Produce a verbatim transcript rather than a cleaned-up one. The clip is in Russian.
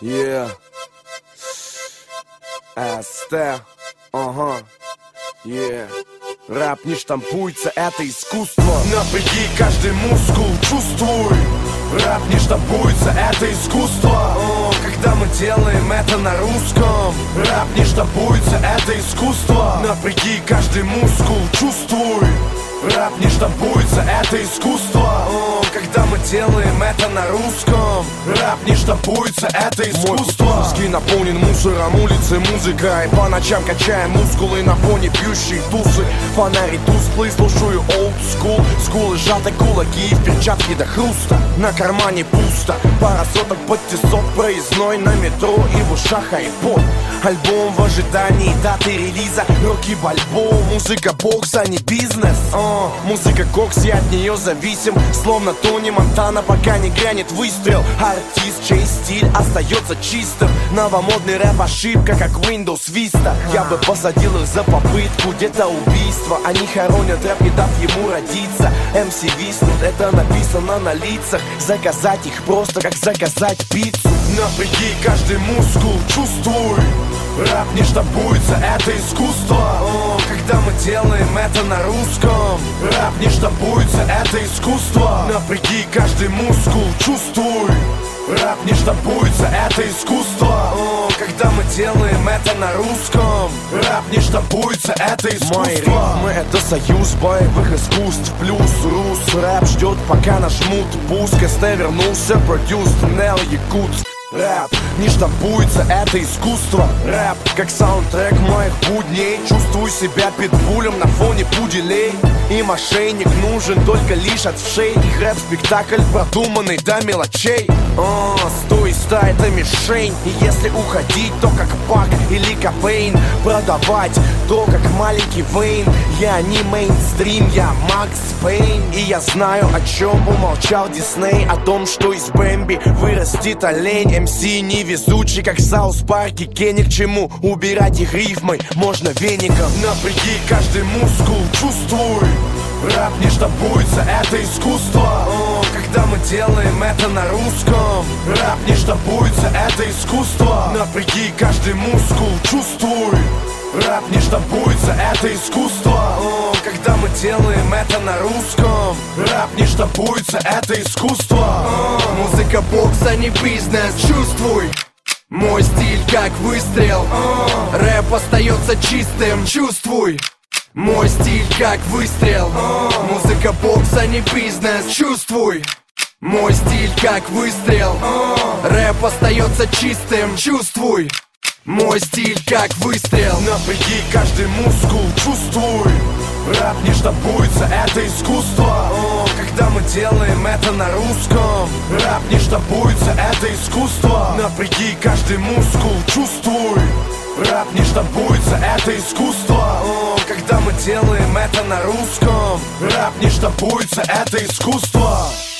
Yeah. СТ. Ага. Yeah. Рэп не штампуется, это искусство. Напряги каждый мускул, чувствуй. Рэп не штампуется, это искусство. О, когда мы делаем это на русском. Рэп не штампуется, это искусство. Напряги каждый мускул, чувствуй. Рэп не штампуется, это искусство. О, когда мы делаем это на русском. Рэп не штампуется, это искусство. Мой мозги наполнен мусором, улицы музыкой. По ночам качаем мускулы на фоне пьющей тусы. Фонари тусклые, слушаю old school. Скулы сжаты, кулаки и в перчатке до хруста. На кармане пусто, пара соток подтесок. Проездной на метро и в ушах айпод. Альбом в ожидании даты релиза. Роки Бальбоа, музыка бокса, не бизнес. О, музыка кокс, я от нее зависим. Словно Тони Монтана, пока не грянет выстрел. Артист, чей стиль остается чистым. Новомодный рэп ошибка, как Windows Vista. Я бы посадил их за попытку где-то убийства. Они хоронят рэп, не дав ему родиться. эм си виснут, это написано на лицах. Заказать их просто, как заказать пиццу. Напряги каждый мускул, чувствуй. Рэп не штампуется, это искусство. О, когда мы делаем это на русском. Рэп не штампуется, это искусство. Напряги каждый мускул, чувствуй. Рэп не штампуется, это искусство. О, когда мы делаем это на русском. Рэп не штампуется, это искусство. Мои рифмы — это союз боевых искусств. Плюс рус рэп ждет, пока нажмут пуск. СТ вернулся, продюс Нел Якутск. Рэп не штампуется, это искусство. Рэп как саундтрек моих будней. Чувствую себя питбулем на фоне пуделей. И мошенник нужен только лишь от вшей. Их рэп-спектакль продуманный до мелочей. О, стой, ста — это мишень. И если уходить, то как Пак или Кобейн. Продавать то как маленький Вейн. Я не мейнстрим, я Макс Пейн. И я знаю, о чем умолчал Дисней. О том, что из Бэмби вырастет олень. эм си невезучий, как в Саус Парке. Кенни, к чему убирать их рифмой? Можно веником. Напряги каждый мускул, чувствуй. Рэп не штампуется, это искусство. О, когда мы делаем это на русском. Рэп не штампуется, это искусство. Напряги каждый мускул, чувствуй. Рэп не штампуется, это искусство. О, когда мы делаем это на русском. Рэп не штампуется, это искусство. О, музыка бокса, не бизнес, чувствуй. Мой стиль как выстрел. О, рэп остается чистым, чувствуй. Мой стиль как выстрел. О, музыка бокса, не бизнес, чувствуй. Мой стиль как выстрел. О, рэп остается чистым, чувствуй. Мой стиль как выстрел. Напряги каждый мускул, чувствуй. Рэп не штампуется, это искусство. О, когда мы делаем это на русском. Рэп не штампуется, это искусство. Напряги каждый мускул, чувствуй. Рэп не штампуется, это искусство. О, когда мы делаем это на русском. Рэп не штампуется, это искусство.